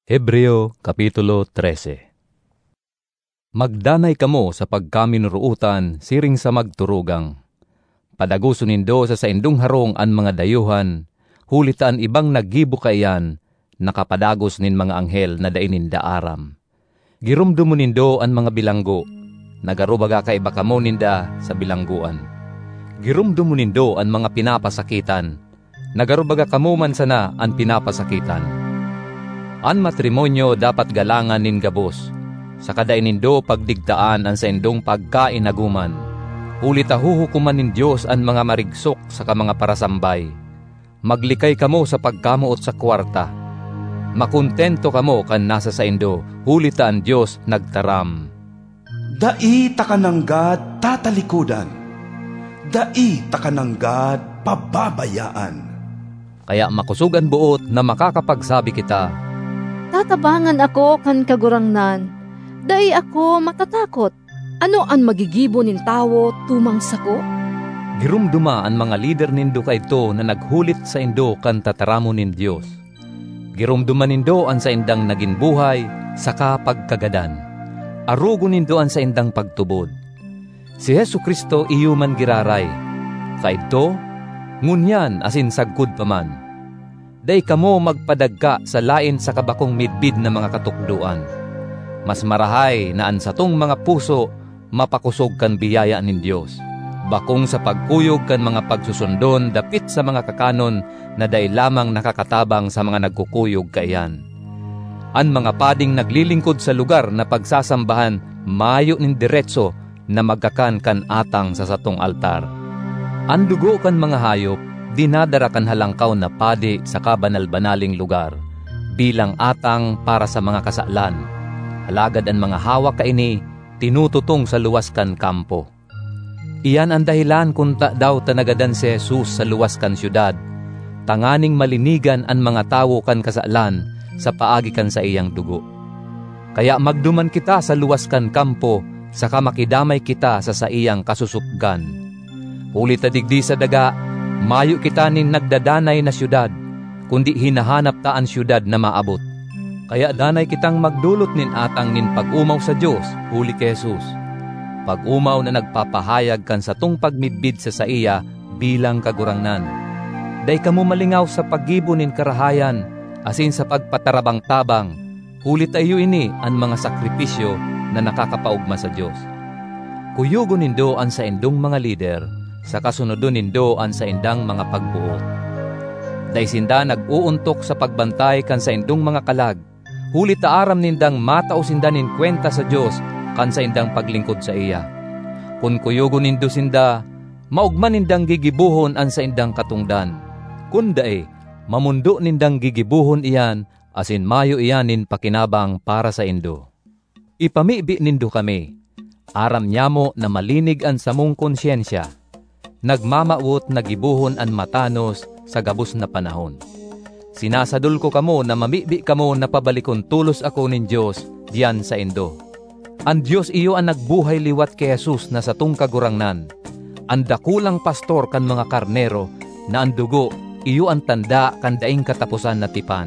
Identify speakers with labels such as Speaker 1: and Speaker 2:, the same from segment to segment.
Speaker 1: Hebreo Kapitulo 13. Magdanay kamo sa pagkaminuruutan siring sa magturugang. Padaguso nindo sa saindong harong an mga dayuhan, hulitaan ibang naggibo kayan, nakapadagos nin mga anghel na daininda aram. Girumdumo nindo an mga bilanggo, nagarubaga ka iba kamo ninda sa bilangguan. Girumdumo nindo an mga pinapasakitan, nagarubaga kamo man sana an pinapasakitan. An matrimonyo dapat galangan nin gabos, sa kadainindo pagdigtaan an sa indong pagkainaguman. Ulit huhukuman nin Diyos an mga marigsok sa mga parasambay. Maglikay kamo sa pagkamuot sa kwarta. Makontento kamo kan nasa sa indo, ulit an Diyos nagtaram.
Speaker 2: Dai takananggad tatalikudan, dai takananggad pababayaan.
Speaker 1: Kaya makusugan buot na makakapagsabi kita,
Speaker 3: tatabangan ako kan kagurangnan, dai ako matatakot. Ano an magigibo nin tawo tumang sako?
Speaker 1: Girumduma ang mga lider nindo kayto na naghulit sa indo kan tataramo nin Dios. Girumduma nindo an sa indang naging buhay saka pagkagadan. Arugo nindo an sa indang pagtubod. Si Jesucristo iyo man giraray. Kayto ngunyan asin sagkod paman. Day kamo magpadagka sa lain sa kabakong midbid na mga katukduan. Mas marahay na an satong mga puso mapakusog kan biyaya nin Dios. Bakong sa pagkuyog kan mga pagsusundon dapit sa mga kakanon na day lamang nakakatabang sa mga nagkukuyog kayan. An mga pading naglilingkod sa lugar na pagsasambahan mayo nin diretso na magkakan kan atang sa satong altar. An dugo kan mga hayop dinadara kan halangkaw na padi sa kabanal-banaling lugar bilang atang para sa mga kasalan. Halagad ang mga hawak kaini tinututong sa luwas kan kampo. Iyan ang dahilan kung daw tanagadan si Jesus sa luwas kan syudad, tanganing malinigan ang mga tawo kan kasalan sa paagi kan sa iyang dugo. Kaya magduman kita sa luwas kan kampo, saka makidamay kita sa iyang kasusupgan. Ulit digdi sa daga, mayo kita nin nagdadanay na syudad, kundi hinahanap ta ang syudad na maabot. Kaya danay kitang magdulot nin atang nin pag-umaw sa Diyos, huli kay Jesus. Pag-umaw na nagpapahayag kan sa tung pagmidbid sa iya bilang kagurangnan. Day kamo malingaw sa paggibo nin karahayan, asin sa pagpatarabang-tabang, huli tayo ini ang mga sakripisyo na nakakapaugma sa Diyos. Kuyugo nindo ang sa indong mga lider, sa kasunodon nindo an sa indang mga pagbuot. Day sinda nag-uuntok sa pagbantay kan sa indong mga kalag, huli taaram nindang matao sinda nin kwenta sa Diyos kan sa indang paglingkod sa iya. Kung kuyugo nindo sinda, maugman nindang gigibuhon an sa indang katungdan. Kun dae, mamundo nindang gigibuhon iyan, asin mayo iyanin pakinabang para sa indo. Ipamibi nindo kami, aram nyamo na malinig an samong konsyensya, nagmamaot nagibuhon an matanos sa gabos na panahon. Sinasadul ko kamo na mamibi kamo na pabalikon tulos ako nin Diyos diyan sa indo. Ang Diyos iyo ang nagbuhay liwat kay Jesus na sa tung kagurangnan. Ang dakulang pastor kan mga karnero na ang dugo iyo ang tanda kan daing katapusan na tipan.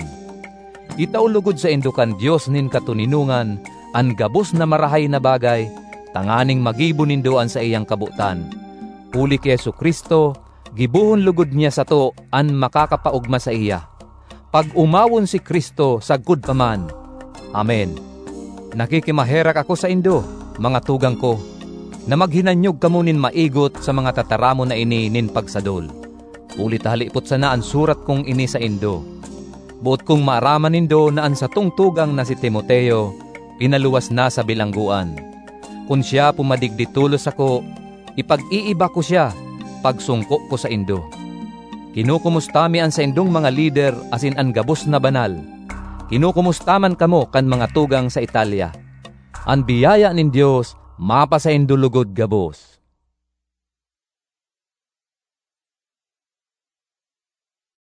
Speaker 1: Itaulugod sa indo kan Diyos nin katuninungan, ang gabos na marahay na bagay, tanganing magibo nindoan sa iyang kabutan. Uli kay Jesucristo, gibuhon lugod niya sa to an makakapaugma sa iya. Pag umawon si Kristo, sagkod paman. Amen. Nakikimaherak ako sa indo, mga tugang ko, na maghinanyog kamo nin maigot sa mga tataramo na ini nin pagsadol. Ulit halipot sana ang surat kong ini sa indo. Buot kong maaraman nindo na ang sa tungtugang na si Timoteo, pinaluwas na sa bilangguan. Kung siya pumadigditulos ako, ipag-iiba ko siya, pagsungko ko sa indo. Kinukumusta mi an sa indong mga lider asin an gabos na banal. Kinukumustaman kamo kan mga tugang sa Italia. An biyaya nin Diyos, mapa sa indo lugod gabos.